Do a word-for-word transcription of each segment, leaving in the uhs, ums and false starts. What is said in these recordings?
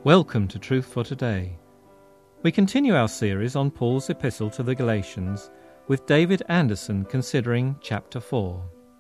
Welcome to Truth for Today. We continue our series on Paul's epistle to the Galatians with David Anderson considering chapter four.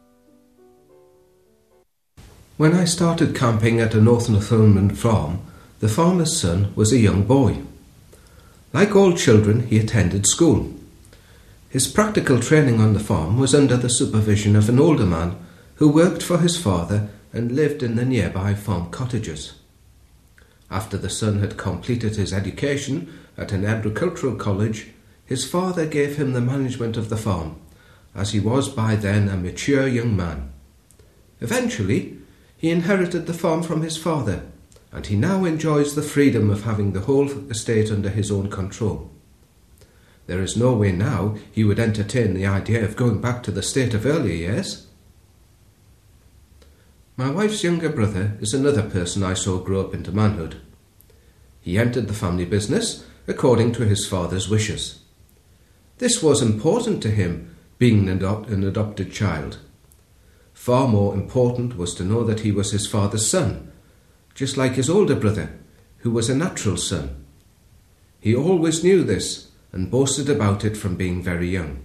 When I started camping at a North Northumberland farm, the farmer's son was a young boy. Like all children, he attended school. His practical training on the farm was under the supervision of an older man who worked for his father and lived in the nearby farm cottages. After the son had completed his education at an agricultural college, his father gave him the management of the farm, as he was by then a mature young man. Eventually, he inherited the farm from his father, and he now enjoys the freedom of having the whole estate under his own control. There is no way now he would entertain the idea of going back to the state of earlier years. My wife's younger brother is another person I saw grow up into manhood. He entered the family business according to his father's wishes. This was important to him, being an, adopt- an adopted child. Far more important was to know that he was his father's son, just like his older brother, who was a natural son. He always knew this and boasted about it from being very young.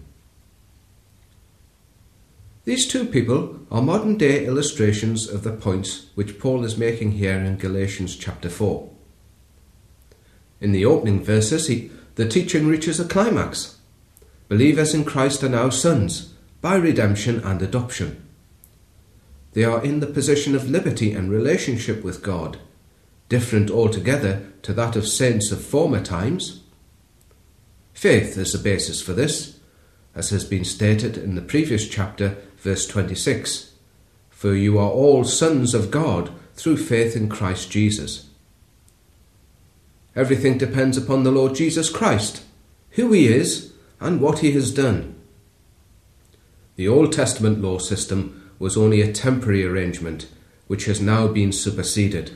These two people are modern-day illustrations of the points which Paul is making here in Galatians chapter four. In the opening verses, he, the teaching reaches a climax. Believers in Christ are now sons, by redemption and adoption. They are in the position of liberty and relationship with God, different altogether to that of saints of former times. Faith is the basis for this, as has been stated in the previous chapter, verse twenty-six. For you are all sons of God through faith in Christ Jesus. Everything depends upon the Lord Jesus Christ, who he is and what he has done. The Old Testament law system was only a temporary arrangement which has now been superseded.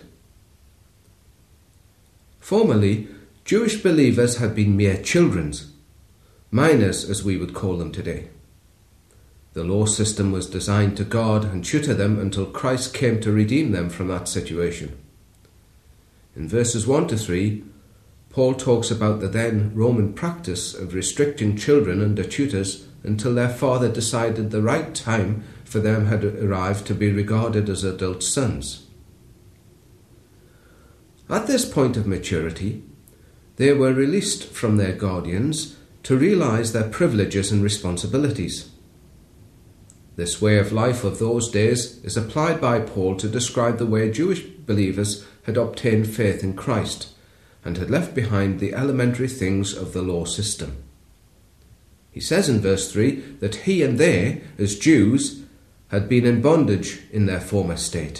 Formerly, Jewish believers had been mere children, minors as we would call them today. The law system was designed to guard and tutor them until Christ came to redeem them from that situation. In verses one to three, Paul talks about the then Roman practice of restricting children under tutors until their father decided the right time for them had arrived to be regarded as adult sons. At this point of maturity, they were released from their guardians to realize their privileges and responsibilities. This way of life of those days is applied by Paul to describe the way Jewish believers had obtained faith in Christ and had left behind the elementary things of the law system. He says in verse three that he and they, as Jews, had been in bondage in their former state.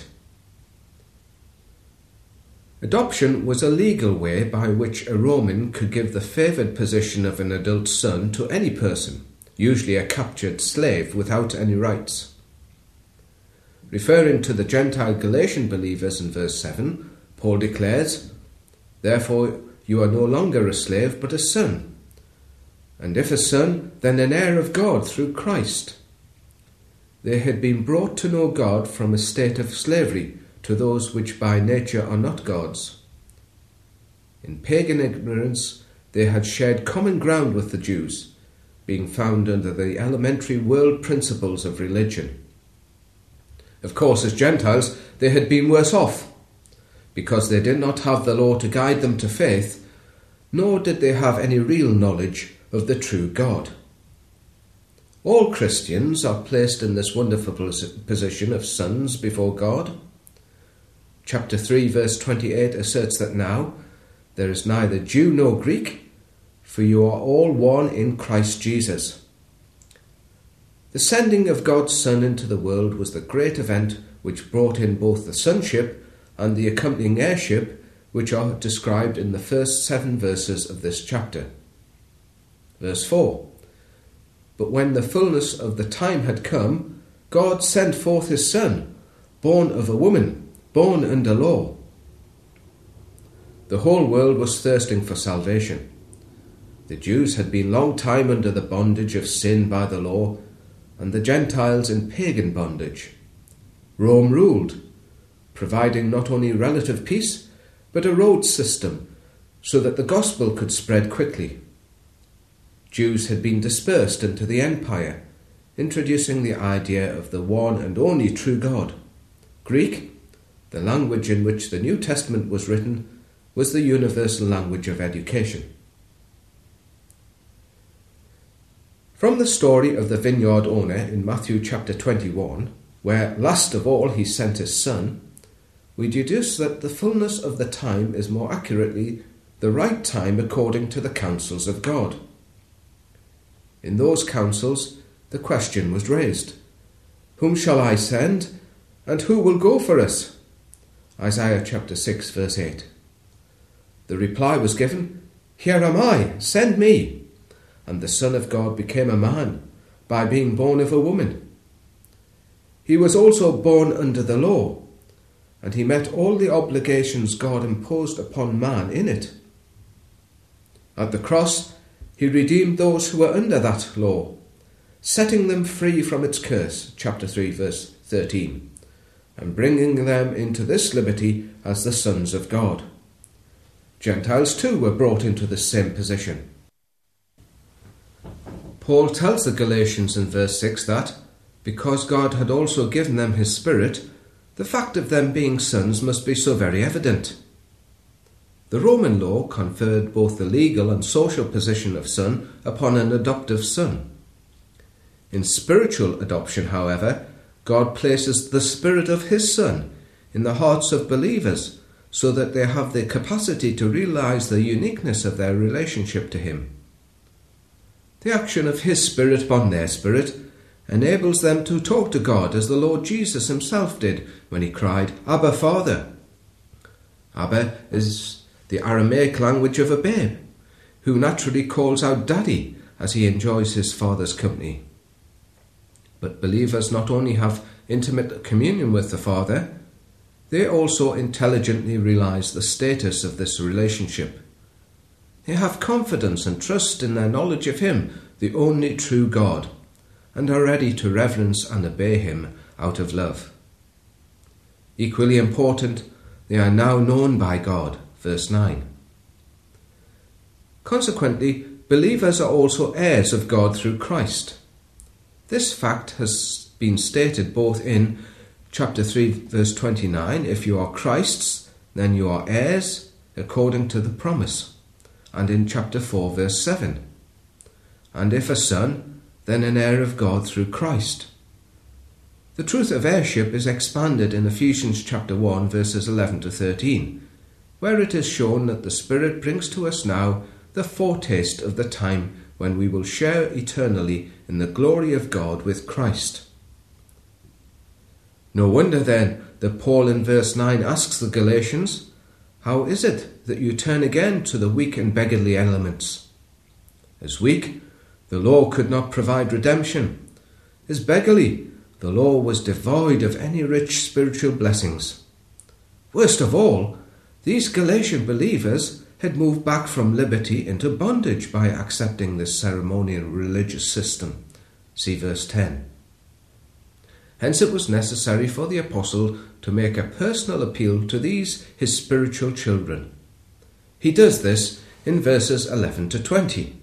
Adoption was a legal way by which a Roman could give the favoured position of an adult son to any person, usually a captured slave without any rights. Referring to the Gentile Galatian believers in verse seven, Paul declares, "Therefore you are no longer a slave but a son, and if a son, then an heir of God through Christ." They had been brought to know God from a state of slavery to those which by nature are not God's. In pagan ignorance, they had shared common ground with the Jews, being found under the elementary world principles of religion. Of course, as Gentiles, they had been worse off, because they did not have the law to guide them to faith, nor did they have any real knowledge of the true God. All Christians are placed in this wonderful position of sons before God. Chapter three, verse twenty-eight asserts that now there is neither Jew nor Greek, for you are all one in Christ Jesus. The sending of God's Son into the world was the great event which brought in both the sonship and the accompanying heirship, which are described in the first seven verses of this chapter. Verse four, "But when the fullness of the time had come, God sent forth his Son, born of a woman, born under law." The whole world was thirsting for salvation. The Jews had been long time under the bondage of sin by the law, and the Gentiles in pagan bondage. Rome ruled, providing not only relative peace, but a road system so that the gospel could spread quickly. Jews had been dispersed into the empire, introducing the idea of the one and only true God. Greek, the language in which the New Testament was written, was the universal language of education. From the story of the vineyard owner in Matthew chapter twenty-one, where last of all he sent his son, we deduce that the fullness of the time is more accurately the right time according to the counsels of God. In those counsels, the question was raised, "Whom shall I send, and who will go for us?" Isaiah chapter six verse eight. The reply was given, "Here am I, send me." And the Son of God became a man by being born of a woman. He was also born under the law, and he met all the obligations God imposed upon man in it. At the cross, he redeemed those who were under that law, setting them free from its curse, chapter three, verse thirteen, and bringing them into this liberty as the sons of God. Gentiles too were brought into the same position. Paul tells the Galatians in verse six that, because God had also given them his Spirit, the fact of them being sons must be so very evident. The Roman law conferred both the legal and social position of son upon an adoptive son. In spiritual adoption, however, God places the Spirit of his Son in the hearts of believers so that they have the capacity to realize the uniqueness of their relationship to him. The action of his Spirit upon their spirit enables them to talk to God as the Lord Jesus himself did when he cried, "Abba, Father." Abba is the Aramaic language of a babe, who naturally calls out Daddy as he enjoys his father's company. But believers not only have intimate communion with the Father, they also intelligently realize the status of this relationship. They have confidence and trust in their knowledge of him, the only true God, and are ready to reverence and obey him out of love. Equally important, they are now known by God, verse nine. Consequently, believers are also heirs of God through Christ. This fact has been stated both in chapter three, verse twenty-nine, "If you are Christ's, then you are heirs according to the promise," and in chapter four, verse seven, "And if a son, then an heir of God through Christ." The truth of heirship is expanded in Ephesians chapter one, verses eleven to thirteen, where it is shown that the Spirit brings to us now the foretaste of the time when we will share eternally in the glory of God with Christ. No wonder then that Paul in verse nine asks the Galatians, "How is it that you turn again to the weak and beggarly elements?" As weak, the law could not provide redemption. As beggarly, the law was devoid of any rich spiritual blessings. Worst of all, these Galatian believers had moved back from liberty into bondage by accepting this ceremonial religious system. See verse ten. Hence it was necessary for the apostle to make a personal appeal to these his spiritual children. He does this in verses eleven to twenty.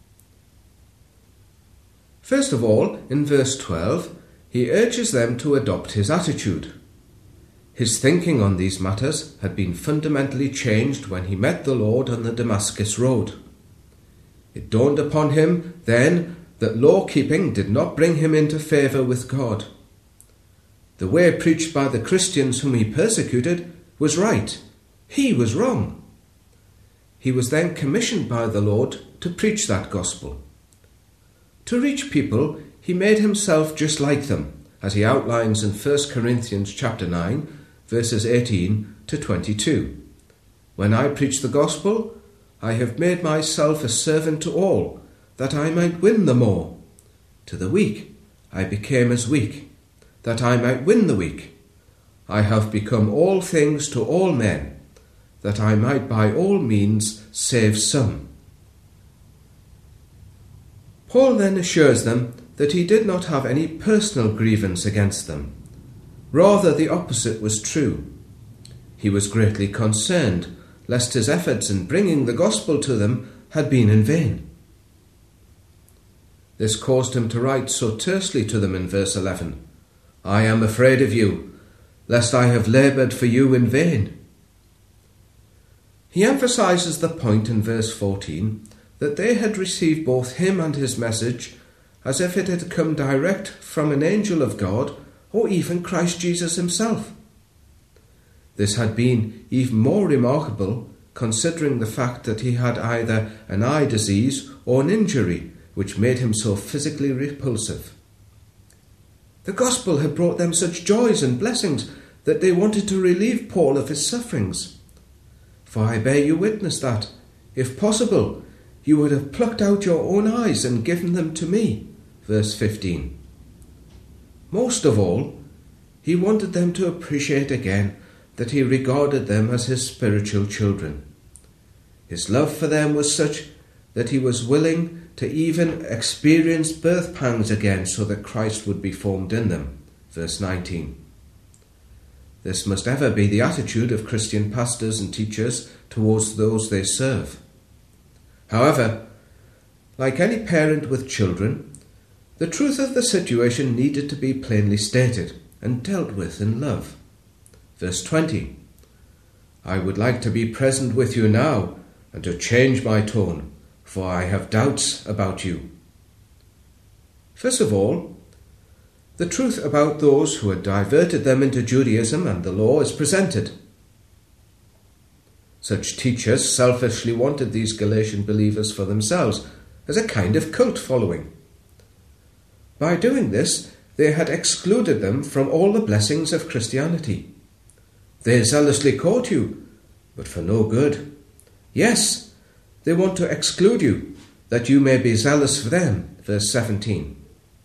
First of all, in verse twelve, he urges them to adopt his attitude. His thinking on these matters had been fundamentally changed when he met the Lord on the Damascus road. It dawned upon him then that law-keeping did not bring him into favour with God. The way preached by the Christians whom he persecuted was right. He was wrong. He was then commissioned by the Lord to preach that gospel. To reach people, he made himself just like them, as he outlines in First Corinthians chapter nine, verses eighteen to twenty-two. "When I preach the gospel, I have made myself a servant to all, that I might win the more. To the weak I became as weak, that I might win the weak. I have become all things to all men, that I might by all means save some." Paul then assures them that he did not have any personal grievance against them. Rather, the opposite was true. He was greatly concerned lest his efforts in bringing the gospel to them had been in vain. This caused him to write so tersely to them in verse eleven, "I am afraid of you, lest I have laboured for you in vain." He emphasises the point in verse fourteen that they had received both him and his message as if it had come direct from an angel of God or even Christ Jesus himself. This had been even more remarkable considering the fact that he had either an eye disease or an injury which made him so physically repulsive. The gospel had brought them such joys and blessings that they wanted to relieve Paul of his sufferings. For I bear you witness that, if possible, you would have plucked out your own eyes and given them to me. Verse fifteen. Most of all, he wanted them to appreciate again that he regarded them as his spiritual children. His love for them was such that he was willing to even experience birth pangs again so that Christ would be formed in them. Verse nineteen. This must ever be the attitude of Christian pastors and teachers towards those they serve. However, like any parent with children, the truth of the situation needed to be plainly stated and dealt with in love. Verse twenty. I would like to be present with you now and to change my tone, for I have doubts about you. First of all, the truth about those who had diverted them into Judaism and the law is presented. Such teachers selfishly wanted these Galatian believers for themselves as a kind of cult following. By doing this, they had excluded them from all the blessings of Christianity. They zealously court you, but for no good. Yes, they want to exclude you, that you may be zealous for them. Verse seventeen.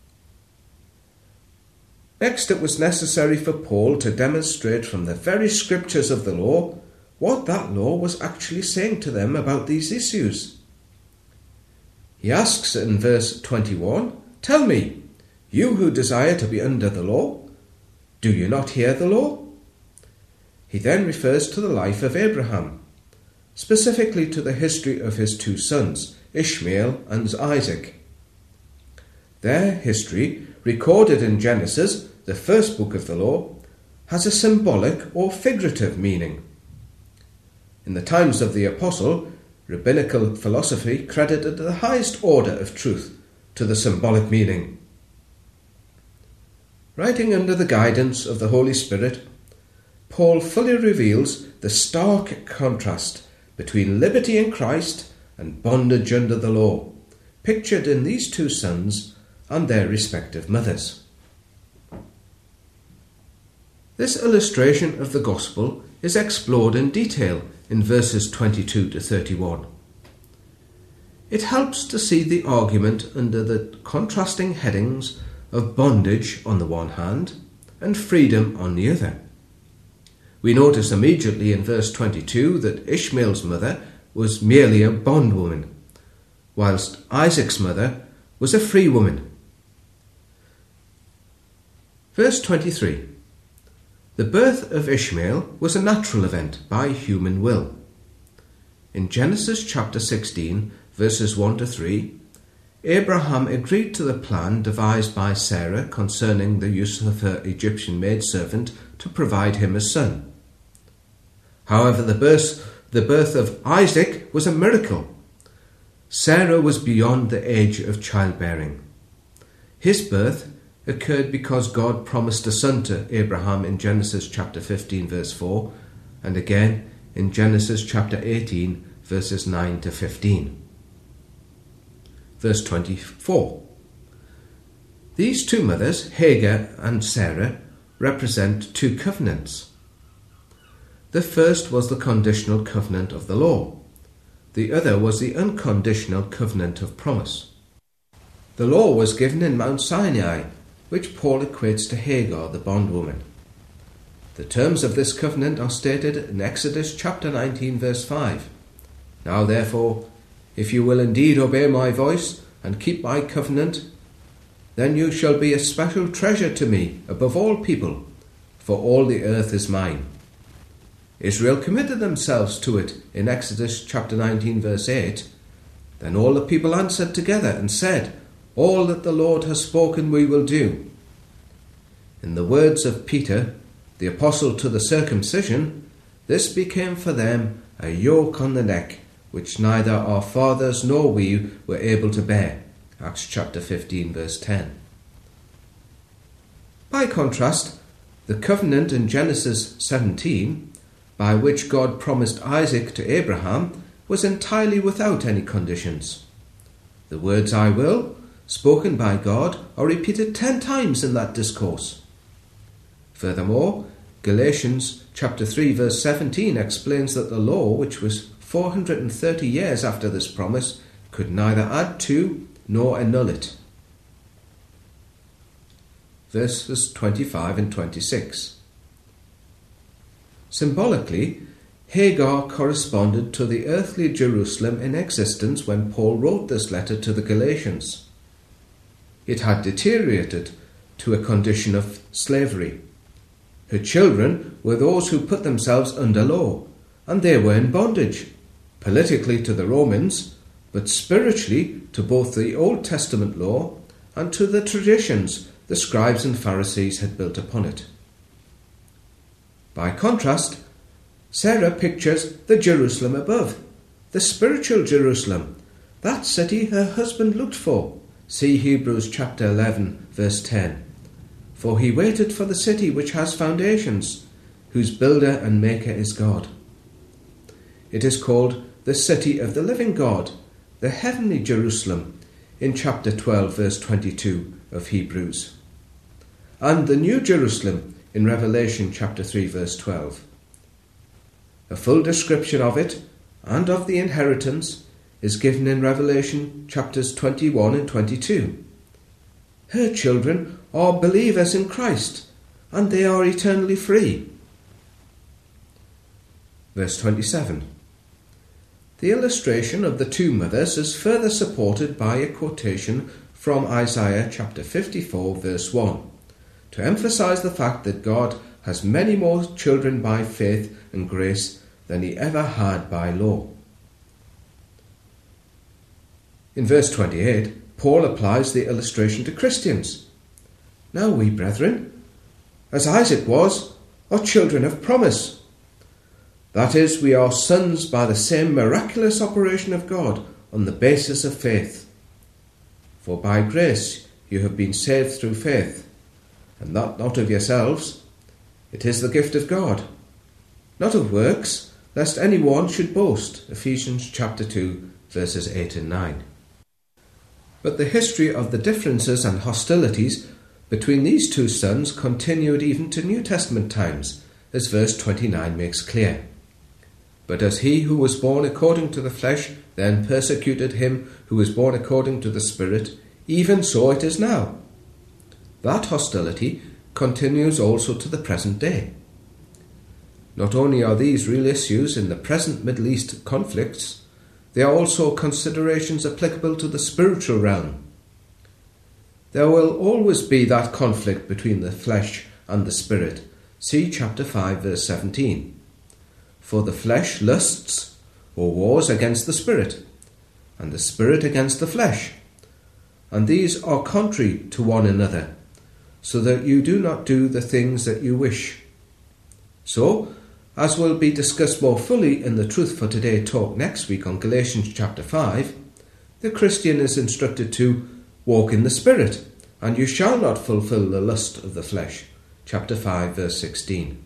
Next, it was necessary for Paul to demonstrate from the very scriptures of the law what that law was actually saying to them about these issues. He asks in verse twenty-one, "Tell me, you who desire to be under the law, do you not hear the law?" He then refers to the life of Abraham, specifically to the history of his two sons, Ishmael and Isaac. Their history, recorded in Genesis, the first book of the law, has a symbolic or figurative meaning. In the times of the apostle, rabbinical philosophy credited the highest order of truth to the symbolic meaning. Writing under the guidance of the Holy Spirit, Paul fully reveals the stark contrast between liberty in Christ and bondage under the law, pictured in these two sons and their respective mothers. This illustration of the gospel is explored in detail in verses twenty-two to thirty-one. It helps to see the argument under the contrasting headings of bondage on the one hand and freedom on the other. We notice immediately in verse twenty-two that Ishmael's mother was merely a bondwoman, whilst Isaac's mother was a free woman. Verse twenty-three. The birth of Ishmael was a natural event by human will. In Genesis chapter sixteen, verses one to three, Abraham agreed to the plan devised by Sarah concerning the use of her Egyptian maidservant to provide him a son. However, the birth, the birth of Isaac was a miracle. Sarah was beyond the age of childbearing. His birth occurred because God promised a son to Abraham in Genesis chapter fifteen, verse four, and again in Genesis chapter eighteen, verses nine to fifteen. Verse twenty-four. These two mothers, Hagar and Sarah, represent two covenants. The first was the conditional covenant of the law. The other was the unconditional covenant of promise. The law was given in Mount Sinai, which Paul equates to Hagar, the bondwoman. The terms of this covenant are stated in Exodus chapter nineteen, verse five. Now therefore, if you will indeed obey my voice and keep my covenant, then you shall be a special treasure to me above all people, for all the earth is mine. Israel committed themselves to it in Exodus chapter nineteen verse eight. Then all the people answered together and said, "All that the Lord has spoken we will do." In the words of Peter, the apostle to the circumcision, this became for them a yoke on the neck, which neither our fathers nor we were able to bear. Acts chapter fifteen verse ten. By contrast, the covenant in Genesis seventeen, by which God promised Isaac to Abraham, was entirely without any conditions. The words "I will," spoken by God, are repeated ten times in that discourse. Furthermore, Galatians chapter three verse seventeen explains that the law, which was four hundred thirty years after this promise, could neither add to nor annul it. Verses twenty-five and twenty-six. Symbolically, Hagar corresponded to the earthly Jerusalem in existence when Paul wrote this letter to the Galatians. It had deteriorated to a condition of slavery. Her children were those who put themselves under law, and they were in bondage, politically to the Romans, but spiritually to both the Old Testament law and to the traditions the scribes and Pharisees had built upon it. By contrast, Sarah pictures the Jerusalem above, the spiritual Jerusalem, that city her husband looked for. See Hebrews chapter eleven verse ten. For he waited for the city which has foundations, whose builder and maker is God. It is called the city of the living God, the heavenly Jerusalem, in chapter twelve verse twenty-two of Hebrews, and the new Jerusalem in Revelation chapter three verse twelve. A full description of it and of the inheritance is given in Revelation chapters twenty-one and twenty-two. Her children are believers in Christ, and they are eternally free. Verse twenty-seven. The illustration of the two mothers is further supported by a quotation from Isaiah chapter fifty-four verse one, to emphasize the fact that God has many more children by faith and grace than he ever had by law. In verse twenty-eight, Paul applies the illustration to Christians. Now we, brethren, as Isaac was, are children of promise. That is, we are sons by the same miraculous operation of God on the basis of faith. For by grace you have been saved through faith, and that not of yourselves. It is the gift of God, not of works, lest anyone should boast. Ephesians chapter two, verses eight and nine. But the history of the differences and hostilities between these two sons continued even to New Testament times, as verse twenty-nine makes clear. But as he who was born according to the flesh then persecuted him who was born according to the Spirit, even so it is now. That hostility continues also to the present day. Not only are these real issues in the present Middle East conflicts, they are also considerations applicable to the spiritual realm. There will always be that conflict between the flesh and the spirit. See chapter five verse seventeen. For the flesh lusts or wars against the spirit, and the spirit against the flesh, and these are contrary to one another, so that you do not do the things that you wish. So, as will be discussed more fully in the Truth for Today talk next week on Galatians chapter five, the Christian is instructed to walk in the Spirit, and you shall not fulfill the lust of the flesh. Chapter five verse sixteen.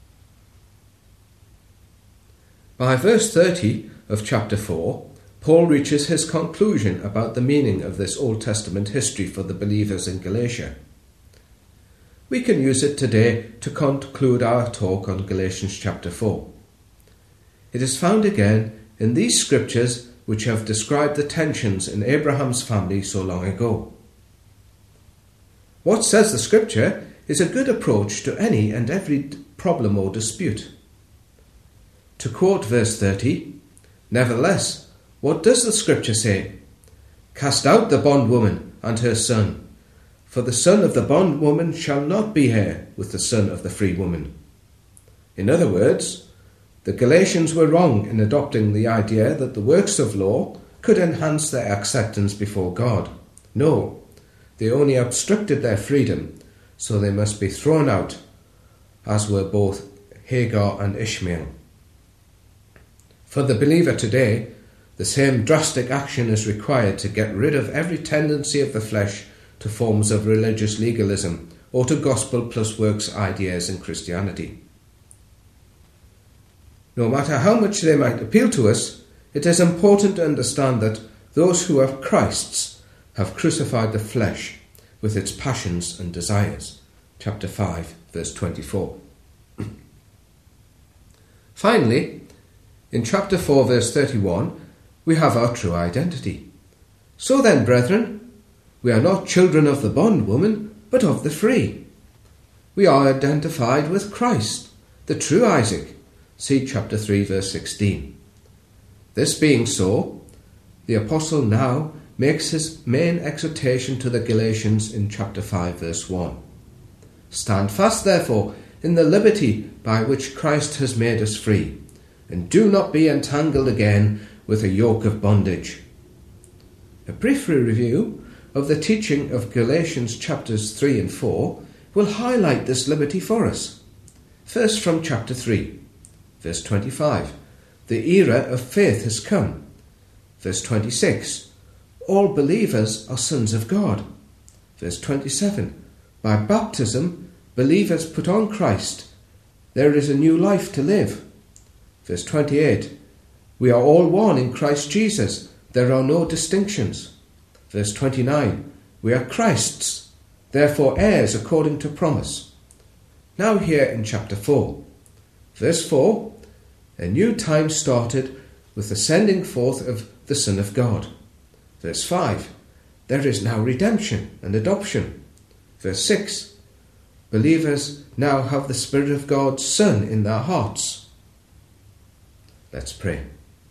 By verse thirty of chapter four, Paul reaches his conclusion about the meaning of this Old Testament history for the believers in Galatia. We can use it today to conclude our talk on Galatians chapter four. It is found again in these scriptures which have described the tensions in Abraham's family so long ago. What says the scripture is a good approach to any and every problem or dispute. To quote verse thirty, nevertheless, what does the scripture say? Cast out the bondwoman and her son, for the son of the bondwoman shall not be heir with the son of the free woman. In other words, The Galatians were wrong in adopting the idea that the works of law could enhance their acceptance before God. No, they only obstructed their freedom, so they must be thrown out, as were both Hagar and Ishmael. For the believer today, the same drastic action is required to get rid of every tendency of the flesh to forms of religious legalism or to gospel plus works ideas in Christianity. No matter how much they might appeal to us, it is important to understand that those who are Christ's have crucified the flesh with its passions and desires. Chapter five, verse twenty-four. Finally, in chapter four, verse thirty-one, we have our true identity. So then, brethren, we are not children of the bondwoman, but of the free. We are identified with Christ, the true Isaac. See chapter three, verse sixteen. This being so, the apostle now makes his main exhortation to the Galatians in chapter five, verse one. Stand fast, therefore, in the liberty by which Christ has made us free, and do not be entangled again with a yoke of bondage. A brief review of the teaching of Galatians chapters three and four will highlight this liberty for us. First, from chapter three, verse twenty-five, the era of faith has come. Verse twenty-six, all believers are sons of God. Verse twenty-seven, by baptism, believers put on Christ. There is a new life to live. Verse twenty-eight, we are all one in Christ Jesus. There are no distinctions. Verse twenty-nine, we are Christ's, therefore heirs according to promise. Now here in chapter four. Verse four, a new time started with the sending forth of the Son of God. Verse five, there is now redemption and adoption. Verse six, believers now have the Spirit of God's Son in their hearts. Let's pray.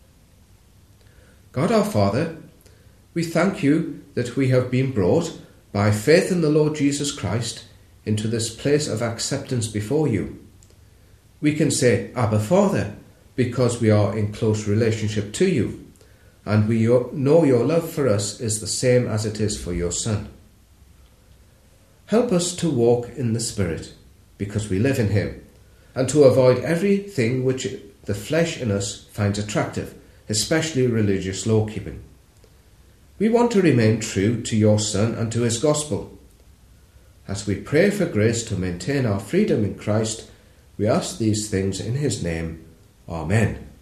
God our Father, we thank you that we have been brought by faith in the Lord Jesus Christ into this place of acceptance before you. We can say, Abba Father, because we are in close relationship to you, and we know your love for us is the same as it is for your Son. Help us to walk in the Spirit, because we live in him, and to avoid everything which the flesh in us finds attractive, especially religious law-keeping. We want to remain true to your Son and to his gospel. As we pray for grace to maintain our freedom in Christ, we ask these things in his name. Amen.